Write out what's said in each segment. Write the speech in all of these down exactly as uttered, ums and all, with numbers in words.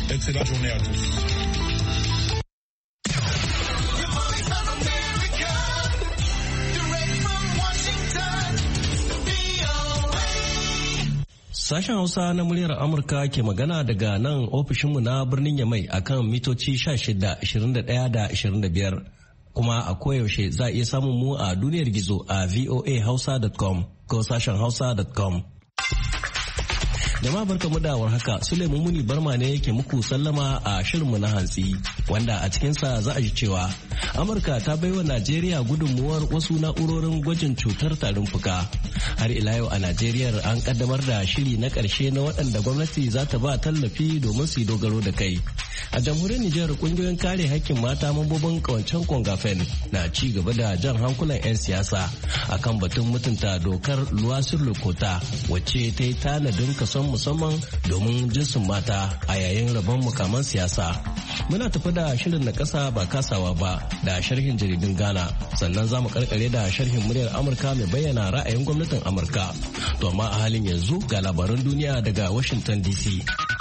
Excellente journée à tous. Sashen Hausa na muryar Amurka ke magana daga nan ofishinmu na birnin Yamai akan mitoci sha shida, ashirin da ɗaya da ashirin da biyar. Kuma a koyaushe za a iya samun mu a duniyar gizo a v o a hausa dot com ko sashen hausa dot com. Jama'a barkamu da warhaka, Suleiman Muni Barma ne yake muku sallama a shirinmu na hantsi, wanda a cikinsa za a ji cewa Amurka ta baiwa Najeriya gudunmuwar wasu na'urorin gwajin cutar tarin fuka. Har ila yau a Najeriya an kaddamar da shiri na ƙarshe na waɗanda gwamnati za ta ba tallafi domin su yi dogaro da kai. A jamhuriyar Nijar kungiyoyin kare haƙƙin mata mambobin kawancen Kongafen na ci gaba da jan hankulan 'yan siyasa akan batun mutunta dokar Luwasir Lokota wacce ta yi tanadin kason musamman domin jinsin mata a yayin rabon mukaman siyasa. Muna tafi da shirin na ƙasa ba kasawa ba da sharhin jaridun Ghana, sannan za mu karkare da sharhin muryar Amurka mai bayyana ra'ayin gwamnatin Amurka. To amma a halin yanzu ga labaran duniya daga Washington D C.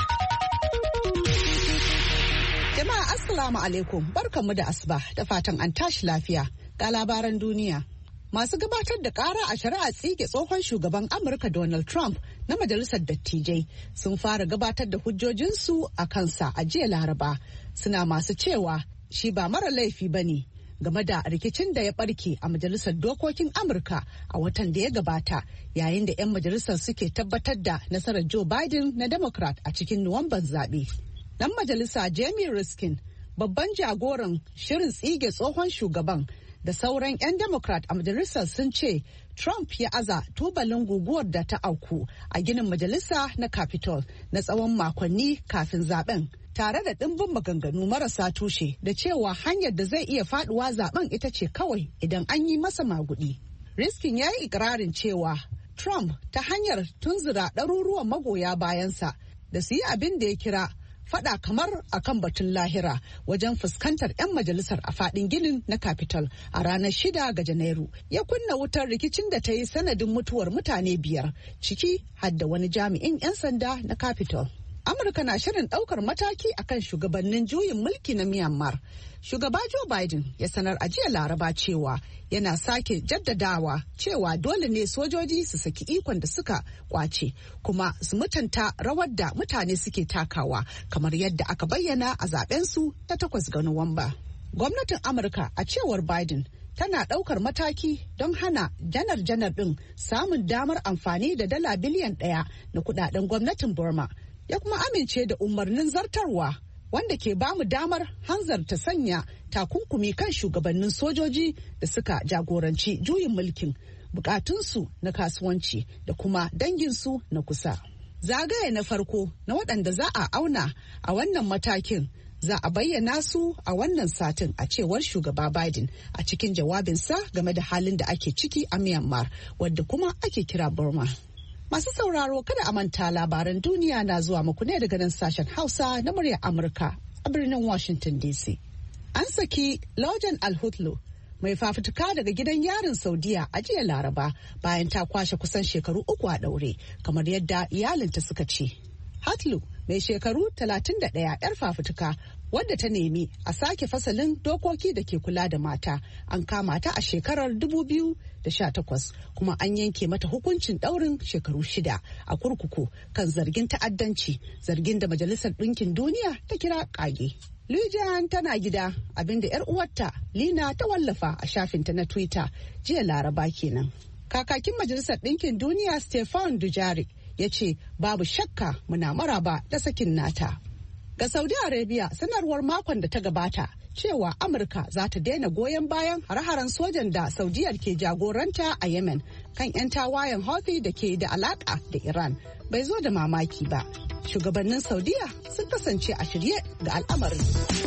Jama'a Assalamu alaikum, barkanmu da asuba da fatan an tashi lafiya ga labaran duniya. Masu gabatar da kara a shari'a tsige tsohon shugaban Amurka Donald Trump na Majalisar Dattijai sun fara gabatar da hujjojinsu a kansa a jiya Laraba, suna masu cewa shi ba mara laifi ba ne game da rikicin da ya barke a Majalisar Dokokin Amurka a watan da ya gabata, yayin da 'yan majalisar suke tabbatar da nasarar Joe Biden na Democrat a cikin Nuwamban zaɓe. Dan majalisa Jamie Riskin, babban jagoran shirin tsige tsohon shugaban, da sauran 'yan Democrat a majalisar sun ce Trump ya aza tubalin guguwar da ta auku a ginin majalisa na Capitol na tsawon makonni kafin zaben, tare da ɗimbin maganganu marasa tushe da cewa hanyar da zai iya faduwa zaben ita ce kawai idan an yi masa magudi. Riskin ya yi ikirarin cewa Trump ta hanyar tunzura ɗaruruwan magoya bayansa da su yi abin da ya kira fada kamar akan batun lahira wajen fuskantar 'yan majalisar a fadin ginin na Capitol a ranar shida ga Janairu, ya kunna wutar rikicin da ta yi sanadin mutuwar mutane biyar, ciki har da wani jami'in 'yan sanda na Capitol. Amurka na shirin daukar mataki akan shugabannin juyin mulki na Myanmar. Shugaba Joe Biden ya sanar a jiya Laraba cewa yana sake jaddadawa cewa dole ne sojoji su saki ikon da suka kwace kuma su mutunta rawar da mutane suke takawa, kamar yadda aka bayyana a zabensu ta takwas ga Nuwamba. Gwamnatin Amurka, a cewar Biden, tana ɗaukar mataki don hana janar-janar ɗin samun damar amfani da dala biliyan ɗaya na kudaden gwamnatin Burma. Ya kuma amince da umarnin zartarwa wanda ke bamu damar hanzarta sanya takunkumi kan shugabannin sojoji da suka jagoranci juyin mulkin, bukatunsu na kasuwanci da kuma danginsu na kusa. Zagaye na farko na waɗanda za a auna a wannan matakin za a bayyana su a wannan satin, a cewar shugaba Biden a cikin jawabinsa game da halin da ake ciki a Myanmar, wadda kuma ake kira Burma. Masu sauraro, kada a manta labaran duniya na zuwa muku ne daga nan sashen Hausa na muryar Amurka a birnin Washington D C. An saki Laujan Al-Hutlu, mai fafutuka daga gidan yarin Saudiya a jiya Laraba bayan ta kwashe kusan shekaru uku a ɗaure, kamar yadda iyalinta suka ce. Hutlu, mai shekaru talatin da ɗaya, 'yar fafutuka wadda ta nemi a sake fasalin dokoki da ke kula da mata, an kama ta a shekarar dubu biyu da sha takwas kuma an yanke mata hukuncin ɗaurin shekaru shida a kurkuku kan zargin ta'addanci, zargin da Majalisar Ɗinkin Duniya ta kira ƙage. Lijan tana gida, abinda 'yar uwarta Lina ta wallafa a shafinta na Twitter jiya Laraba kenan. Kakakin Majalisar Ɗinkin Duniya Stefan Dujarric ya ce babu shakka muna maraba da sakin nata. Ga Saudi Arabia, sanarwar makon da ta gabata cewa Amurka za ta daina goyon bayan hare-haren sojan da Saudiyar ke jagoranta a Yemen kan 'yan tawayen Houthi da ke da alaka da Iran bai zo da mamaki ba. Shugabannin Saudiya sun kasance a shirye ga al'amarin.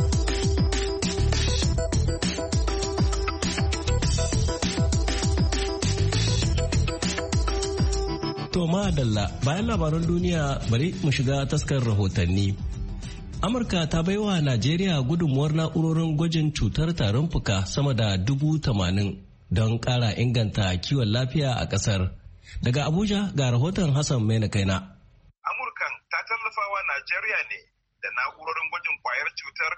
To madalla, bayan labaran duniya bari mu shiga taskar rahotanni. Amurka ta baiwa Najeriya gudunmuwar na'urorin gwajin cutar tarin fuka sama da dubu tamanin don ƙara inganta kiwon lafiya a ƙasar. Daga Abuja ga rahoton Hassan Maina Kaina. Amurkan ta tallafawa Najeriya ne da na'urar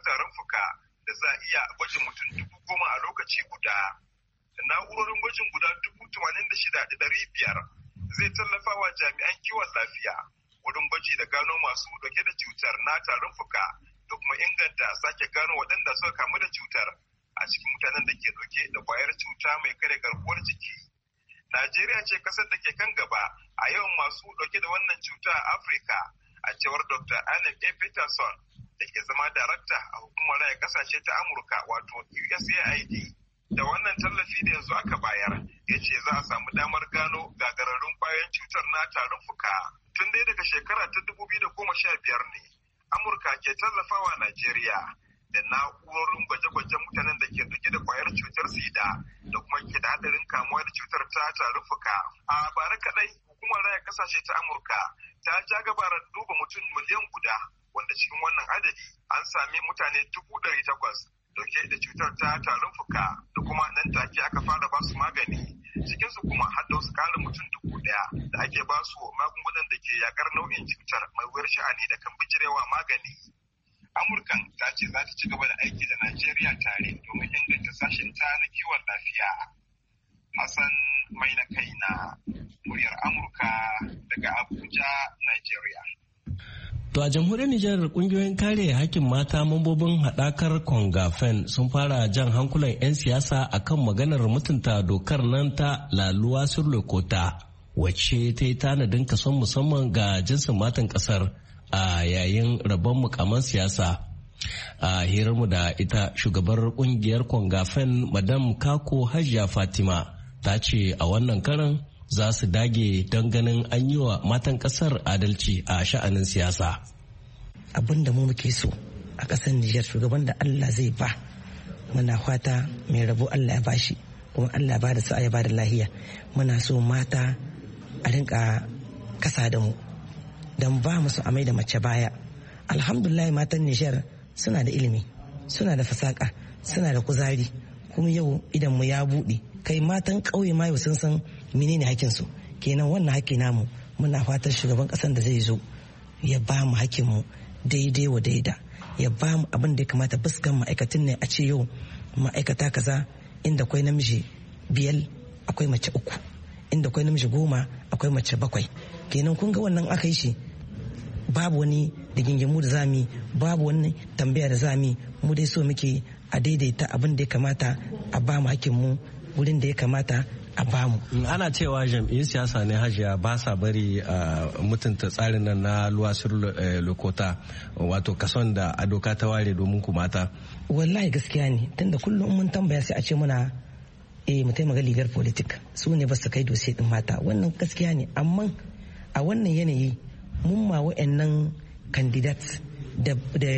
tarin fuka da za a iya gwajin mutum dubu goma a lokaci guda. Na'urorin gwajin guda dubu tamanin da shida da ɗari biyar zai tallafa wa jami'an kiwon lafiya wurin gwaji da gano masu dauke da cutar na tarin fuka da kuma inganta sake gano waɗanda suka kamu da cutar a cikin mutanen da ke dauke da kwayar cuta mai kare garkuwar jiki. Najeriya ce kasar da ke kan gaba a yawan masu dauke da wannan cuta a Afirka, a cewar Doctor Anne A. Peterson da ke zama darakta a hukumar raya kasashe ta Amurka wato U S A I D. Da wannan tallafi da yanzu aka bayar, ya ce za a samu damar gano gagararrun kwayoyin cutar na tarin fuka. Tun dai daga shekara ta dubu biyu da goma sha biyar ne, Amurka ke tallafawa Najeriya da na'urorin gwaje-gwajen mutanen da ke dauke da kwayar cutar sida da kuma ke da hadarin kamuwa da cutar ta tarin fuka. A bara kadai, hukumar raya kasashe ta Amurka ta ja gabarar duba mutum miliyan guda, wanda cikin wannan adadi an sami mutane dubu ɗari takwas dauke da cutar ta tarin fuka da kuma nan take aka fara ba su magani, cikin su kuma har da wasu kalin mutum dubu daya da ake ba su magungunan da ke yakar nau'in cutar mai wuyar sha'ani da kan bijirewa magani. Amurkan ta ce za ta ci gaba da aiki da Najeriya tare domin inganta sashen ta na kiwon lafiya. Hassan mai na kaina, muryar Amurka daga Abuja, Najeriya. To a jamhuriyar Nijar kungiyoyin kare hakkin mata mambobin haɗakar Kongafen sun fara jan hankulan 'yan siyasa akan maganar mutunta dokar nan ta laluwa sur lokota wacce ta yi tanadin kason musamman ga jinsin matan ƙasar a yayin rabon mukaman siyasa. A hirarmu da ita shugabar kungiyar Kongafen Madam Kako Hajiya Fatima ta ce a wannan karan za su dage don ganin an yi wa matan kasar adalci a sha'anin siyasa. Abin da mu muke so a ƙasar Nijar, shugaban da Allah zai ba, muna fata mai rabo Allah ya bashi, kuma Allah ba da sa'a ya ba da lahiya. Muna so mata a rinka kasa da mu don ba mu su amai da mace baya. Alhamdulillah matan Nijar suna da ilimi, suna da fasaka, suna da kuzari, kuma yau idan mu ya buɗe. Kai matan ƙauye ma yau sun san menene hakkin su. Kenan wannan hakki namu muna fatan shugaban ƙasar da zai zo ya ba mu hakkin mu daidai wa daida, ya ba mu abin da ya kamata. Fuskan ma'aikatan ne a ce yau ma'aikata kaza inda akwai namiji biyar akwai mace uku, inda akwai namiji goma akwai mace bakwai. Kenan kun ga wannan aka yi shi babu wani da gingimu da zami, babu wani tambaya da zami. Mu dai so muke a daidaita abin da ya kamata, a ba mu hakkin mu wurin da ya kamata a bamu. Ana cewa jam'iyyun siyasa ne Hajiya ba sa bari a mutunta tsarin nan na luwasir lokota, wato kason da a doka ta ware domin ku mata. Wallahi gaskiya ne, tunda kullum mun tambaya sai a ce muna eh mu taimaka ligar politik su ne ba su kai dosiye din mata. Wannan gaskiya ne, amma a wannan yanayi mun ma wa'annan candidates da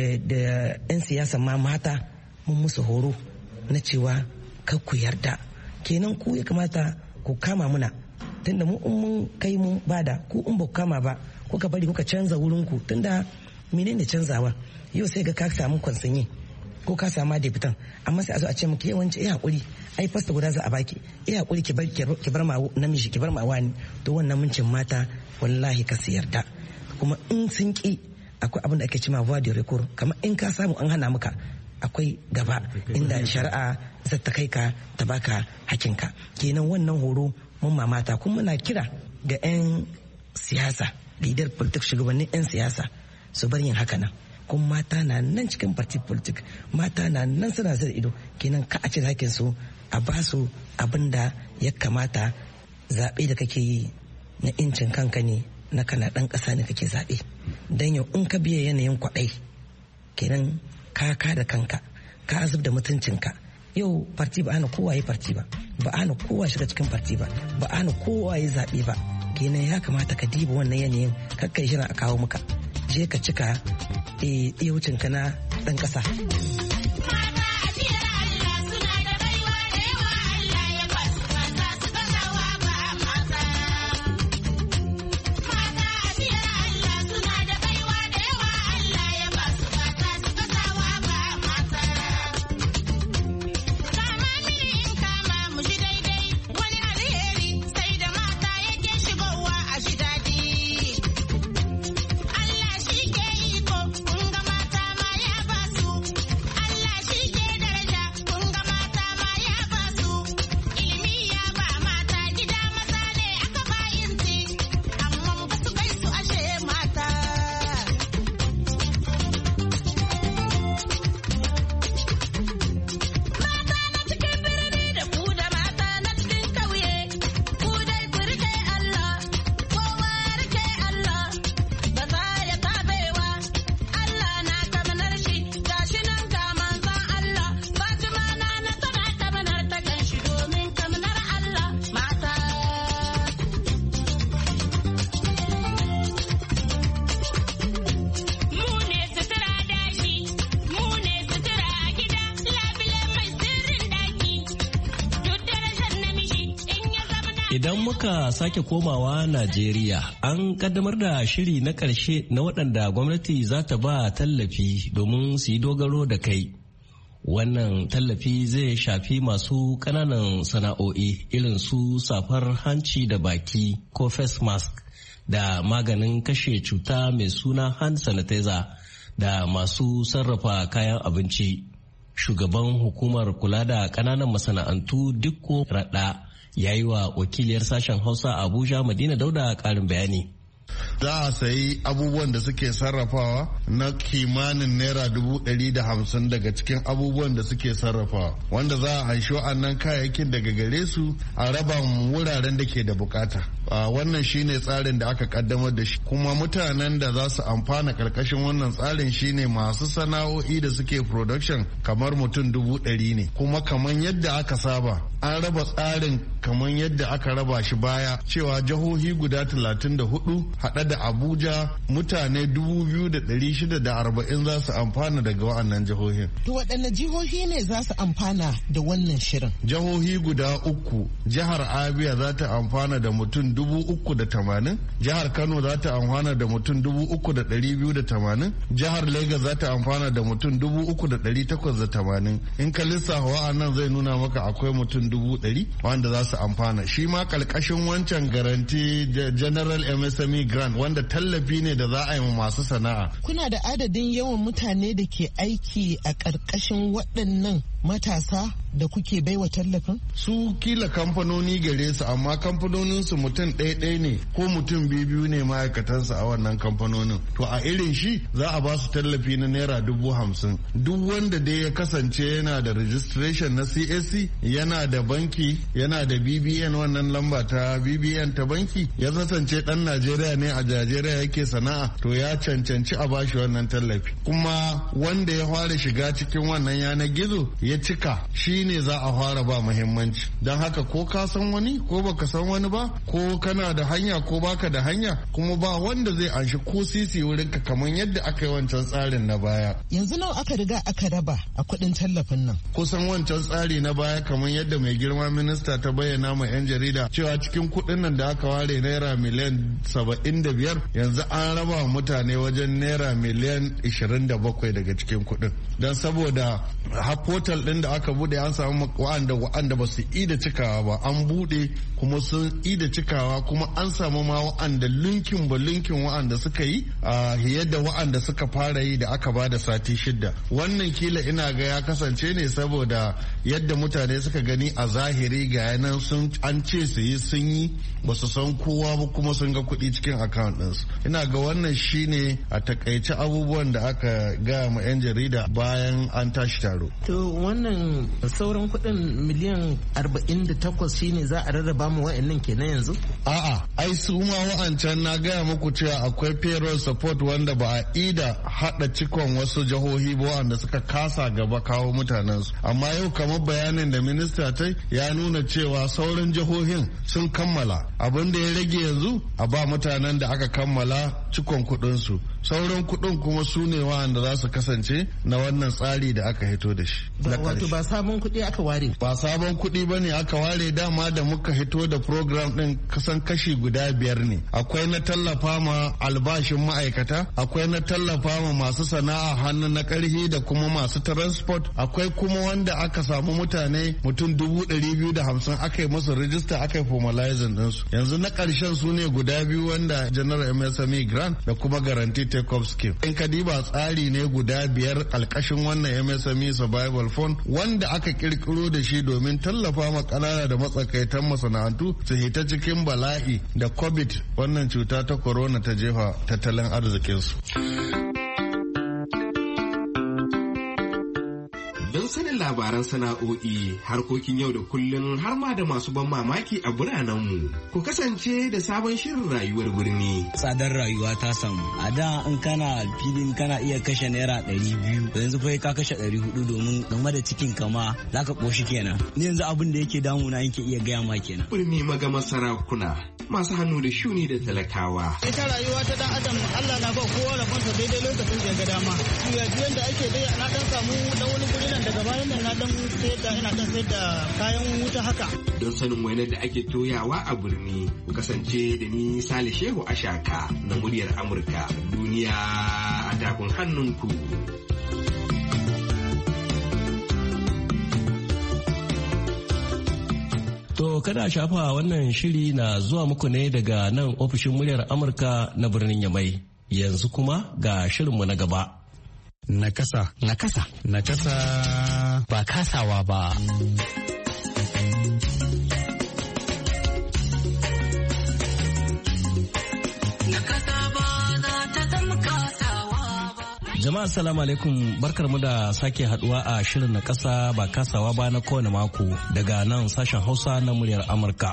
da yan siyasa ma mata mun musu horo na cewa kar ku yarda. Kenan ku ya kamata ku kama muna, tunda mu in mun kai mun bada, ku in ba ku kama ba kuka bari kuka canza wurin ku, tunda menene canzawa? Yau sai ga ka samu kwansanye ko ka samu debutan, amma sai a zo a ce miki yawanci eh hakuri, ai fasta guda za a baki, eh hakuri ki bar ki bar ma namiji, ki bar ma wani. To wannan muncin mata wallahi ka yarda. Kuma in sun ki akwai abin da ake cewa voie de recours, kamar in ka samu an hana maka akwai gaba inda shari'a za ta kai ka ta baka hakinka. Kenan wannan horo mun mamata, kuma muna kira ga 'yan siyasa, leader politik, shugabannin 'yan siyasa su bar yin haka nan. Kuma mata na nan cikin party politik, mata na nan suna zira ido. Kenan ka a cire hakin su, a ba su abin da ya kamata. Zaɓe da kake yi na incin kanka ne, na kana ɗan ƙasa ne kake zaɓe. Dan yau in ka biya yanayin kwaɗai, kenan ka ka da kanka, ka zub da mutuncinka. Yau farti ba ana kowa yi farti ba, ba ana kowa shiga cikin farti ba, ba ana kowa yi zaɓe ba. Kenan ya kamata ka diba wannan yanayin, kakkai shirin a kawo maka, je ka cika iya wucinka na ɗan ƙasa. Idan muka sake komawa Najeriya, an kaddamar da shiri na ƙarshe na waɗanda gwamnati za ta ba tallafi domin su yi dogaro da kai. Wannan tallafi zai shafi masu ƙananan sana'o'i irin su safar hanci da baki ko face mask da maganin kashe cuta mai suna hand sanitizer da masu sarrafa kayan abinci. Shugaban hukumar kula da ƙananan masana'antu Dikko Raɗa ya yi wa wakiliyar sashen Hausa Abuja Madina Dauda ƙarin bayani. Za a sayi abubuwan da suke sarrafawa na kimanin naira dubu ɗari da hamsin daga cikin abubuwan da suke sarrafawa, wanda za a anshi wa'annan kayayyakin daga gare su a raba wuraren da ke da bukata. Wannan shine tsarin da aka kaddamar da shi, kuma mutanen da za su amfana karkashin wannan tsarin shine masu sana'o'i da suke production kamar mutum dubu ɗari ne. Kuma kamar yadda aka saba an raba tsarin kamar yadda aka raba shi baya, cewa jihohi guda talatin da hudu haɗe da Abuja mutane dubu biyu da ɗari shida da arba'in za su amfana daga wa'annan jihohin. To waɗanne jihohi ne za su amfana da wannan shirin? Jihohi guda uku. Jihar Abia za ta amfana da mutum dubu uku da tamanin, jihar Kano za ta amfana da mutum dubu uku da ɗari biyu da tamanin, jihar Lagos za ta amfana da mutum dubu uku da ɗari takwas da tamanin. In ka lissafa wa'annan zai nuna maka akwai mutum dubu ɗari wanda za su amfana. Shi ma ƙarƙashin wancan garanti General M S M E Grant wanda tallafi ne da za a yi masu sana'a. Kuna da adadin yawan mutane da ke aiki a ƙarƙashin waɗannan matasa da kuke baiwa tallafin? Su kila kamfanoni gare su, amma kamfanonin su mutum ɗaya ɗaya ne ko mutum biyu biyu ne ma'aikatansu a wannan kamfanonin. To a irin shi za a ba su tallafi na naira dubu hamsin. Duk wanda dai ya kasance yana da registration na C S C, yana da banki, yana da B B N, wannan lamba ta B B N ta banki, ya kasance ɗan Najeriya ne a Najeriya yake sana'a, to ya cancanci a bashi wannan tallafi. Kuma wanda ya fara shiga cikin wannan yanar gizo ya cika, shi ne za a fara ba muhimmanci. Don haka ko ka san wani ko baka san wani ba, ko kana da hanya ko baka da hanya, kuma ba wanda zai anshi ko sisi wurin ka kamar yadda aka yi wancan tsarin na baya. Yanzu nawa aka riga aka raba a kuɗin tallafin nan? Kusan wancan tsari na baya kamar yadda mai girma minista ta bayyana ma 'yan jarida cewa cikin kuɗin nan da aka ware naira miliyan saba'in da biyar, yanzu an raba mutane wajen naira miliyan ishirin da bakwai daga cikin kuɗin. Don saboda portal ɗin da aka bude an samu wa'anda wa'anda ba su ida cikawa ba, an bude kuma sun ida cikawa, kuma an samu ma wa'anda linkin ba linkin wa'anda suka yi a yadda wa'anda suka fara yi da aka ba da sati shida. Wannan kila ina ga ya kasance ne saboda yadda mutane suka gani a zahiri ga yanan sun an ce su yi sun yi, ba su san kowa ba kuma sun ga kuɗi cikin account ɗinsu. Ina ga wannan shine a takaice abubuwan da aka gaya ma 'yan jarida bayan an tashi taro. To wannan sauran kuɗin miliyan arba'in da takwas shine za a rarraba mu wa'annan kenan yanzu? A'a, ai su ma wa'ancan na gaya muku cewa akwai payroll support wanda ba a ida haɗa cikon wasu jihohi ba wanda suka kasa gaba kawo mutanensu. Amma yau kamar bayanin da minista ta ya nuna cewa sauran jihohin sun kammala. Abin da ya rage yanzu a ba mutanen da aka kammala cikon kuɗinsu. Sauran kuɗin kuma su ne wa'anda za su kasance na wannan tsari da aka hito da shi. Wato ba sabon kuɗi aka ware? Ba sabon kuɗi ba ne aka ware, dama da muka hito da program ɗin kasan kashi guda biyar ne. Akwai na tallafa ma albashin ma'aikata, akwai na tallafa ma masu sana'a hannu na ƙarfi da kuma masu transport, akwai kuma wanda aka samu mutane mutum dubu ɗari biyu da hamsin aka yi musu rijista aka yi formalizing ɗinsu. Yanzu na ƙarshen su ne guda biyu wanda General M S M E Grant da kuma Guarantee Take-Off Scheme. In ka diba tsari ne guda biyar ƙalƙashin wannan M S M E Survival Fund wanda aka kirkiro da shi domin tallafa ma ƙanana da matsakaitan masana'antu su hita cikin bala'i da COVID wannan cuta ta corona ta jefa tattalin arzikinsu. Don sanin labaran sana'o'i, harkokin yau da kullun har ma da masu ban mamaki a biranenmu. Ku kasance da sabon shirin rayuwar birni. Tsadar rayuwa ta samu. A da in kana filin kana iya kashe naira ɗari biyu, yanzu fa ka kashe ɗari hudu domin game da cikin kama za ka ƙoshi kenan. Ni yanzu abin da yake damuna yake iya gaya ma kenan. Birni magama sarakuna, masu hannu da shuni da talakawa. Ita rayuwa ta dan adam Allah na ba kowa rabonsa daidai lokacin da ya ga dama. Yadda ake dai na dan samu dan wani guri nan da daga bayan nan na dan sayar da ina dan sayar da kayan wuta haka. Don sanin wainar da ake toyawa a birni ku kasance da ni Sale Shehu Ashaka na muryar Amurka duniya a takun hannunku. To kada shafa wannan shiri na zuwa muku ne daga nan ofishin muryar Amurka na birnin Yamai. Yanzu kuma ga shirinmu na gaba. Nakasa. Nakasa. Nakasa. Ba kasawa ba. Jama'a salamu alaikum, barkar mu da sake haduwa a shirin na kasa ba kasawa ba na kowane mako daga nan sashen Hausa na muryar Amurka.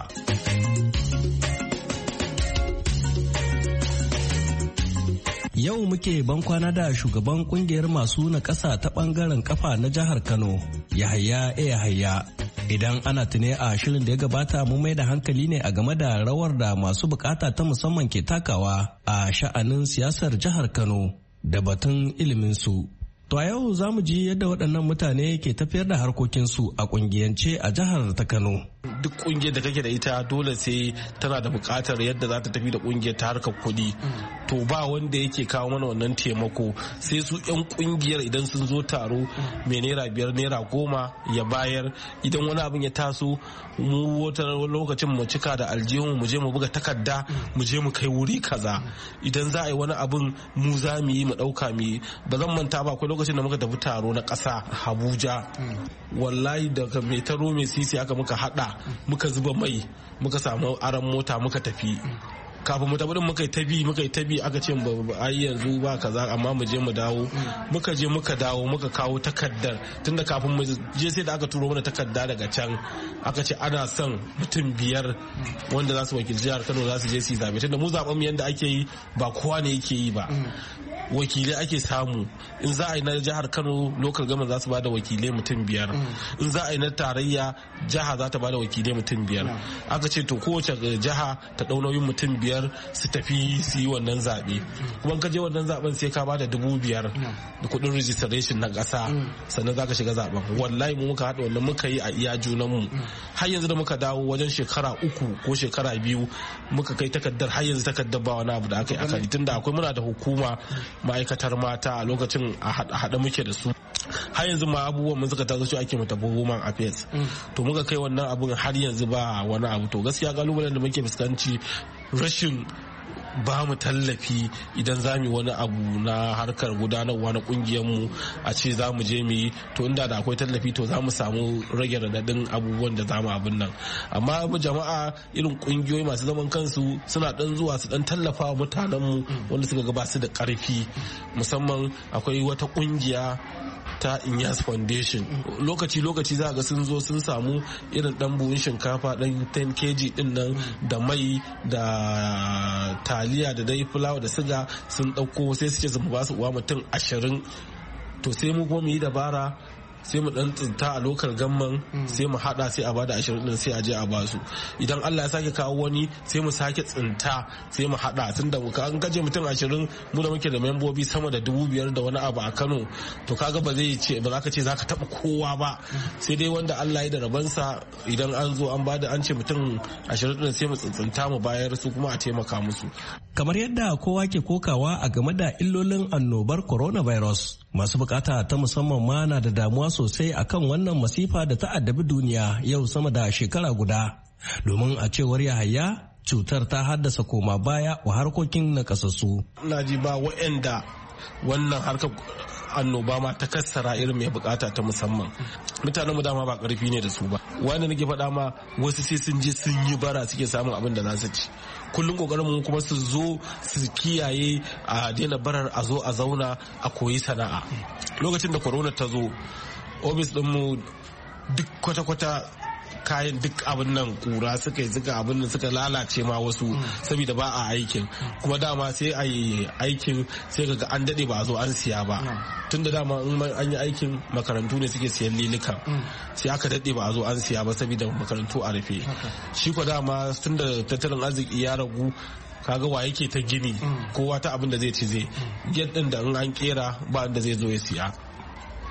Yau muke bankwana da shugaban kungiyar masu na kasa ta bangaren kafa na jihar Kano, Yahaya Yahaya. Idan ana tune a shirin da ya gabata mun mai da hankali ne a game da rawar da masu bukata ta musamman ke takawa a sha'anin siyasar jihar Kano. Da batun iliminsu. To a yau za mu ji yadda waɗannan mutane ke tafiyar da harkokinsu a ƙungiyance a jihar ta Kano. Duk ƙungiyar da kake da ita dole sai tana da buƙatar yadda za ta tafi da ƙungiyar ta harkar kuɗi. To ba wanda yake kawo mana wannan taimako sai su 'yan ƙungiyar idan sun zo taro mai naira biyar naira goma ya bayar, idan wani abin ya taso mu wata lokacin mu cika da aljihun mu je mu buga takarda mu je mu kai wuri kaza. Idan za a yi wani abin mu za mu yi mu ɗauka mu yi. Ba zan manta ba akwai lokacin da muka tafi taro na ƙasa Abuja, wallahi daga mai taro mai sisi aka muka hada muka zuba mai muka samu aran mota muka tafi. Kafin mu tabbata muka yi tabi muka yi tabi aka ce ai yanzu ba kaza amma mu je mu dawo. Muka je muka dawo muka kawo takardar, tunda kafin mu je sai da aka turo mana takarda daga can aka ce ana son mutum biyar wanda za su wakilci jihar Kano za su je su yi zabe, tunda mu zaben mu yanda ake yi ba kowa ne yake yi ba. Wakilai ake samu. In za a yi na jihar Kano local government za su bada wakilai mutum biyar. In za a yi na tarayya jiha za ta bada wakilai mutum biyar. Aka ce to kowace jiha ta dau nauyin mutum biyar su tafi su yi wannan zaɓe. Kuma ka je wannan zaben sai ka bada dubu biyar da kuɗin registration na ƙasa sannan za ka shiga zaben. Wallahi mu muka haɗa wannan muka yi a iya junan mu. Har yanzu da muka dawo wajen shekara uku ko shekara biyu muka kai takardar, har yanzu takardar ba wani abu da aka yi akali, tunda akwai muna da hukuma ma'aikatar mata a lokacin a haɗa muke da su. Har yanzu ma abubuwan mun suka taso ake mu tafi woman affairs. To muka kai wannan abun har yanzu ba wani abu. To gaskiya kalubalen da muke fuskanci rashin ba mu tallafi idan za mu wani abu na harkar gudanarwa na kungiyar mu a ce za mu je mu yi, to inda da akwai tallafi to za mu samu rage radadin abubuwan da za mu abin nan. Amma jama'a irin kungiyoyi masu zaman kansu suna dan zuwa su dan tallafa wa mutanen mu wanda suka ga ba su da karfi. Musamman akwai wata kungiya ta Inyas Foundation, lokaci-lokaci za ga sun zo sun samu irin dan buhun shinkafa dan ten kilogram din nan da mai da taliya da dai fulawa da siga sun dauko sai su ce su ba su uwa mutum ashirin. To sai mu kuma mu yi dabara sai mu dan tsinta a lokal gamman sai mu hada sai a bada ashirin din sai a je a basu. Idan Allah ya sake kawo wani sai mu sake tsinta sai mu hada, tunda an gaje mutum ashirin mu da muke da membobi sama da dubu biyar da wani abu a Kano, to kaga ba zai ce ba za ka ce za ka taba kowa ba, sai dai wanda Allah ya da rabansa. Idan an zo an bada an ce mutum ashirin din sai mu tsinta mu bayar su kuma a taimaka musu. Kamar yadda kowa ke kokawa a game da illolin annobar coronavirus, masu bukata ta musamman ma na da damuwa sosai akan wannan masifa da ta addabi duniya yau sama da shekara guda, domin a cewar Yahaya cutar ta haddasa koma baya wa harkokin nakasassu. Ina ji ba wa'anda wannan harkar annoba ma ta kassara irin mai bukata ta musamman. Mutanen mu dama ba karfi ne da su ba, wanda nake faɗa ma wasu sai sun je sun yi bara suke samun abin da za su ci. Kullum kokarin mu kuma su zo su kiyaye a daina barar, a zo a zauna a koyi sana'a. Lokacin da corona ta zo ofis din mu duk kwata-kwata kayan duk abin nan kura suka yi suka abin nan suka lalace ma wasu saboda ba a aikin. Kuma dama sai a yi aikin sai ga an dade ba a zo an siya ba, tun da dama in an yi aikin makarantu ne suke siyan lilikan, sai aka dade ba a zo an siya ba saboda makarantu a rufe. Shi ko dama tun da tattalin arziki ya ragu, kaga wa yake ta gini kowa ta abin da zai ci zai get din da in an kera ba inda zai zo ya siya.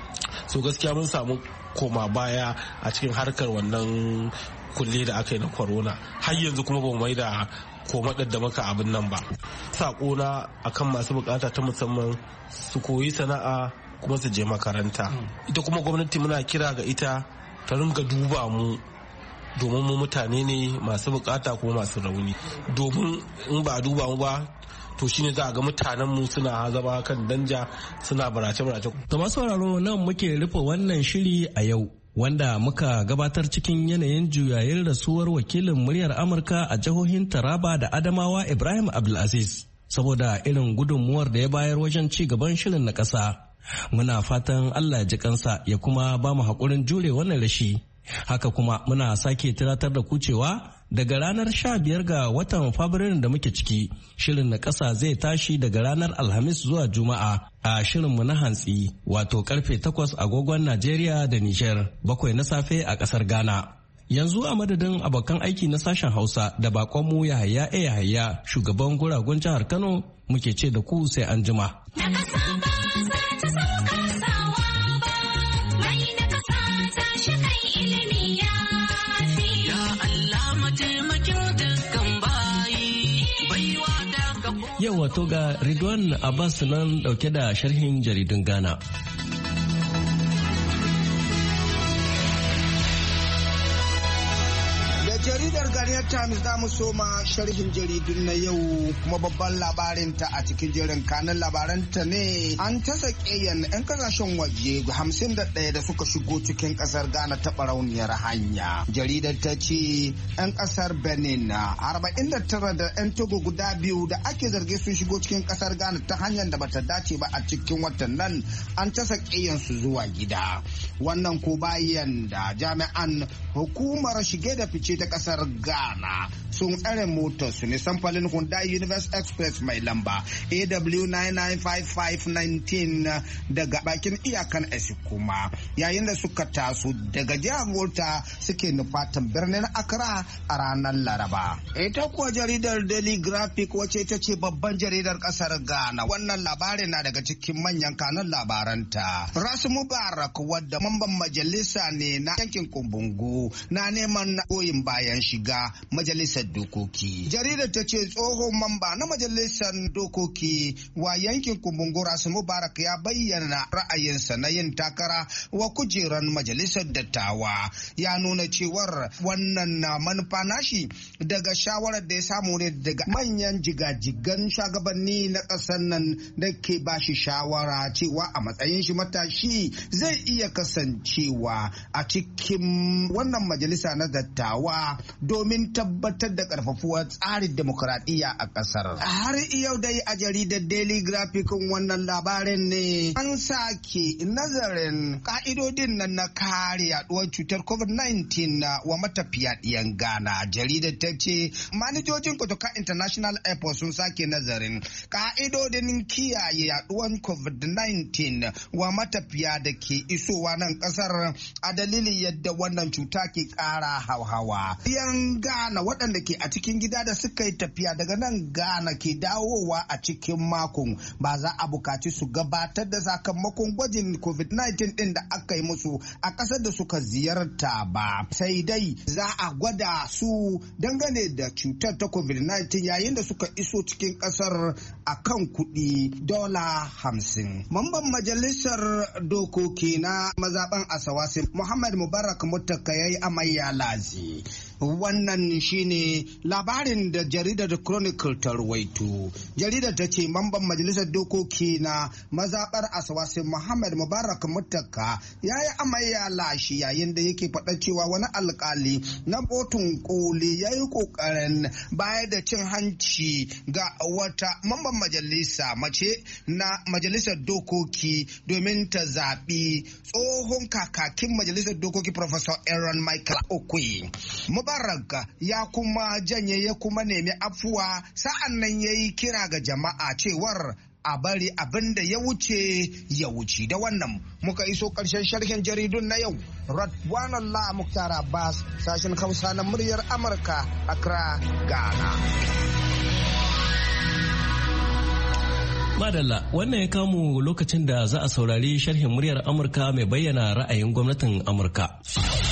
so gaskiya mun samu koma baya a cikin harkar wannan kulle da aka yi na corona. Har yanzu kuma ba mu mai da komadar da maka abin nan ba. Sakona akan masu bukata ta musamman su koyi sana'a kuma su je makaranta. Ita kuma gwamnati muna kira ga ita ta ringa duba mu, domin mu mutane ne masu bukata kuma masu rauni. Domin in ba a duba mu ba to shine za a ga mutanen mu suna zama kan danja suna barace barace. To masu sauraro nan muke rufe wannan shiri a yau, wanda muka gabatar cikin yanayin juyayin rasuwar wakilin muryar Amurka a jihohin Taraba da Adamawa Ibrahim Abdulaziz, saboda irin gudunmuwar da ya bayar wajen ci gaban shirin na ƙasa. Muna fatan Allah ya ji kansa ya kuma ba mu haƙurin jure wannan rashi. Haka kuma muna sake tunatar da ku cewa daga ranar sha biyar ga watan Fabrairun da muke ciki, shirin na ƙasa zai tashi daga ranar Alhamis zuwa Juma'a a shirinmu na hantsi, wato karfe takwas agogon Najeriya da Nijar, bakwai na safe a ƙasar Ghana. Yanzu a madadin abokan aiki na sashen Hausa da bakonmu Yahaya E Yahaya, shugaban guragun jihar Kano, muke ce da ku sai an jima. Yau wato ga Ridwan Abbas nan dauke da sharhin jaridun Ghana. Jaridar Ghanaian Times za mu soma sharhin jaridun na yau, kuma babban labarinta a cikin jerin kanin labaranta ne an tasa ƙeyan 'yan kasashen waje hamsin da ɗaya da suka shigo cikin ƙasar Ghana ta barauniyar hanya. Jaridar ta ce 'yan ƙasar Benin arba'in da tara da 'yan Togo guda biyu da ake zarge sun shigo cikin ƙasar Ghana ta hanyar da bata dace ba a cikin watan nan an tasa ƙeyan su zuwa gida. Wannan ko bayan da jami'an hukumar shige da fice ta kasar Ghana sun tsare motar su ne samfalin Hyundai Universe Express mai lamba A W nine nine five five one nine daga bakin iyakan Esikuma, yayin da suka taso daga jihar Volta suke nufatan birnin Accra a ranar Laraba. Ita kuwa jaridar Daily Graphic wacce ita ce babban jaridar kasar Ghana, wannan labarin na daga cikin manyan kanun labaranta. Ras Mubarak, wadda mamban majalisa ne na yankin Kumbungu, na neman goyin bayan shiga majalisar dokoki. Jaridar ta ce tsohon mamba na majalisar dokoki wa yankin Kumbungu Ras Mubarak ya bayyana ra'ayinsa na yin takara wa kujerar majalisar dattawa. Ya nuna cewar wannan na manufa nashi daga shawarar da ya samu ne daga manyan jigajigan shugabanni na ƙasar nan da ke ba shi shawara cewa a matsayin shi matashi zai iya kasancewa a cikin wannan majalisa na dattawa domin tabbatar da karfafuwar tsarin demokuraɗiyya a ƙasar. Har yau dai a jaridar Daily Graphic wannan labarin ne an sake nazarin ka'idodin nan na kare yaduwar cutar covid nineteen wa matafiya ɗiyan Ghana. Jaridar ta ce manajojin Kotoka International Airport sun sake nazarin ka'idodin kiyaye yaduwar covid nineteen wa matafiya da ke isowa nan ƙasar a dalilin yadda wannan cuta ke ƙara hauhawa. Yan Ghana waɗanda ke a cikin gida da suka yi tafiya daga nan Ghana ke dawowa a cikin makon ba za a bukaci su gabatar da sakamakon gwajin covid nineteen ɗin da aka yi musu a ƙasar da suka ziyarta ba, sai dai za a gwada su dangane da cutar ta covid nineteen yayin da suka iso cikin ƙasar a kan kuɗi dola hamsin. Mamban majalisar dokoki na mazaɓan Asawasi Muhammad Mubarak Mutaka ya yi amayya lazi. Wannan shine labarin da jaridar Chronicle ta ruwaito. Jaridar ta ce mamban majalisar dokoki na mazaɓar Asawasi Muhammad Mubarak Mutaka ya yi amayya lashi yayin da yake faɗa cewa wani alkali na kotun koli ya yi ƙoƙarin bayar da cin hanci ga wata mamban majalisa mace na majalisar dokoki domin ta zaɓi tsohon kakakin majalisar dokoki Professor Aaron Michael Okwe. Mubarak ya kuma janye ya kuma nemi afuwa, sa'an nan ya yi kira ga jama'a cewar a bari abin da ya wuce ya wuce. Da wannan muka iso ƙarshen sharhin jaridun na yau. Radwan Allah Muktar Abbas, sashen Hausa na muryar Amurka, Accra, Ghana. Madalla, wannan ya kamu lokacin da za a saurari sharhin muryar Amurka mai bayyana ra'ayin gwamnatin Amurka.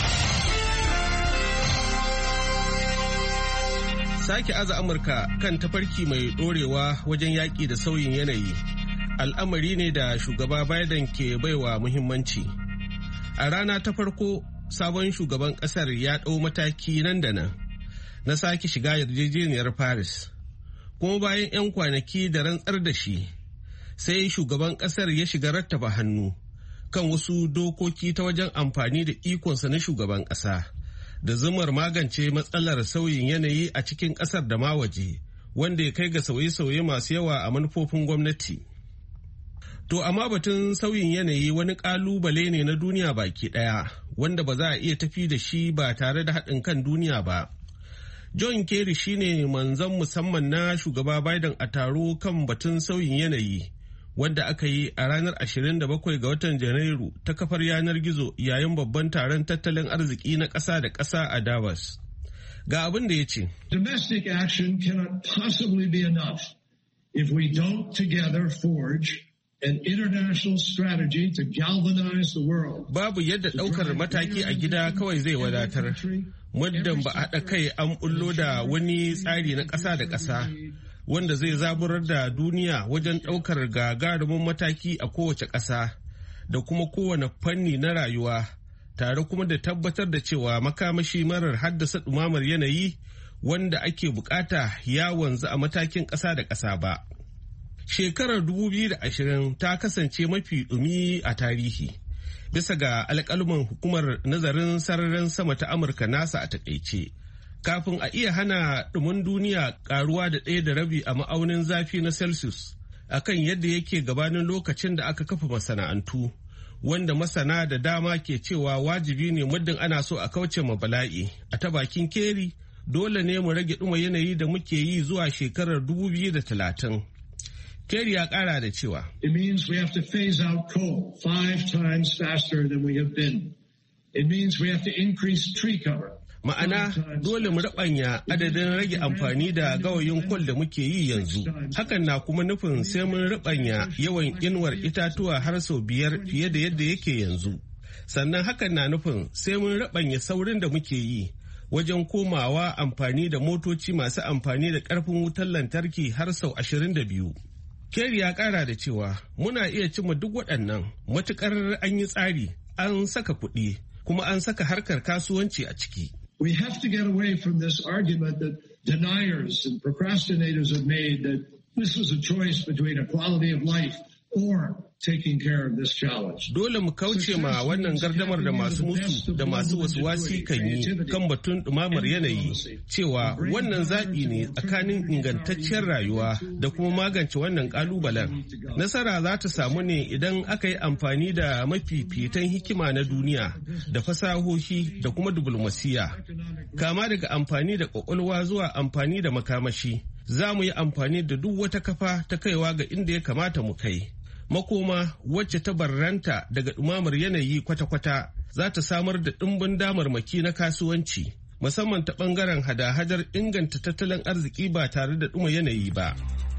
Sake aza Amurka kan tafarki mai ɗorewa wajen yaƙi da sauyin yanayi al'amari ne da shugaba Biden ke baiwa muhimmanci. A rana ta farko, sabon shugaban ƙasar ya ɗau mataki nan da nan na sake shiga yarjejeniyar Paris. Kuma bayan 'yan kwanaki da rantsar da shi, sai shugaban ƙasar ya shiga rattaba hannu kan wasu dokoki ta wajen amfani da ikonsa na shugaban ƙasa. Da zumar magance matsalar sauyin yanayi a cikin ƙasar da ma waje, wanda ya kai ga sauye-sauye masu yawa a manufofin gwamnati. To amma batun sauyin yanayi wani ƙalubale ne na duniya baki ɗaya, wanda ba za a iya tafi da shi ba tare da haɗin kan duniya ba. John Kerry shine manzon musamman na shugaba Biden a taro kan batun sauyin yanayi, wanda aka yi a ranar ashirin da bakwai ga watan Janairu ta kafar yanar gizo yayin babban taron tattalin arziki na ƙasa da ƙasa a Davos. Ga abin da ya ce. Domestic action cannot possibly be enough if we don't together forge an international strategy to galvanize the world. Babu yadda ɗaukar mataki a gida kawai zai wadatar. Muddin ba a haɗa kai an bullo da wani tsari na ƙasa da ƙasa. Wanda zai zaburar da duniya wajen ɗaukar gagarumin mataki a kowace ƙasa da kuma kowane fanni na rayuwa, tare kuma da tabbatar da cewa makamashi marar haddasa ɗumamar yanayi wanda ake bukata ya wanzu a matakin ƙasa da ƙasa ba. Shekarar dubu biyu da ashirin ta kasance mafi ɗumi a tarihi, bisa ga alƙaluman hukumar nazarin sararin sama ta Amurka NASA a taƙaice. Kafin a iya hana ɗumin duniya ƙaruwa da ɗaya da rabi a ma'aunin zafi na Celsius akan yadda yake gabanin lokacin da aka kafa masana'antu, wanda masana da dama ke cewa wajibi ne muddin ana so a kauce ma bala'i. A ta bakin Kerry, dole ne mu rage ɗuma yanayi da muke yi zuwa shekarar dubu biyu da talatin. Kerry ya ƙara da cewa. It means we have to phase out coal five times faster than we have been. It means we have to increase tree cover. Ma'ana dole mu rabanya adadin rage amfani da gawayin kwal da muke yi yanzu. Hakan na kuma nufin sai mun rabanya yawan inuwar itatuwa har sau biyar fiye da yadda yake yanzu. Sannan hakan na nufin sai mun rabanya saurin da muke yi wajen komawa amfani da motoci masu amfani da ƙarfin wutar lantarki har sau ashirin da biyu. Kerry ya ƙara da cewa muna iya cimma duk waɗannan matuƙar an yi tsari, an saka kuɗi, kuma an saka harkar kasuwanci a ciki. We have to get away from this argument that deniers and procrastinators have made that this was a choice between a quality of life or taking care of this challenge. Dole mu kauce ma wannan gardamar da masu mutu da masu wasuwasi kan yi kan batun ɗumamar yanayi, cewa wannan zaɓi ne tsakanin ingantacciyar rayuwa da kuma magance wannan ƙalubalen. Nasara za ta samu ne idan aka yi amfani da mafifitan hikima na duniya da fasahohi da kuma diflomasiya. Kama daga amfani da ƙwaƙwalwa zuwa amfani da makamashi, za mu yi amfani da duk wata kafa ta kaiwa ga inda ya kamata mu kai. Makoma wacce ta barranta daga ɗumamar yanayi kwata-kwata za ta samar da ɗimbin damarmaki na kasuwanci, musamman ta ɓangaren hada-hadar inganta tattalin arziki ba tare da ɗuma yanayi ba.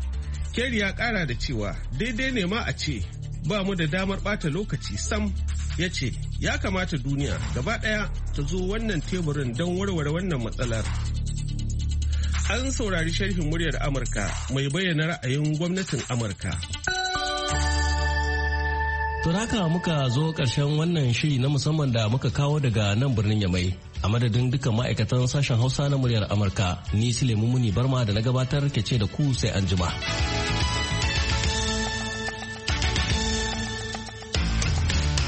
Kerry ya ƙara da cewa daidai ne ma a ce ba mu da damar ɓata lokaci sam, ya ce ya kamata duniya gaba ɗaya ta zo wannan teburin don warware wannan matsalar. An saurari sharhin muryar Amurka mai bayyana ra'ayin gwamnatin Amurka. To haka muka zo ƙarshen wannan shiri na musamman da muka kawo daga nan birnin Yamai. A madadin dukkan ma'aikatan sashen Hausa na muryar Amurka, ni Sulaimu Muni Barma da na gabatar ke ce da ku sai anjima.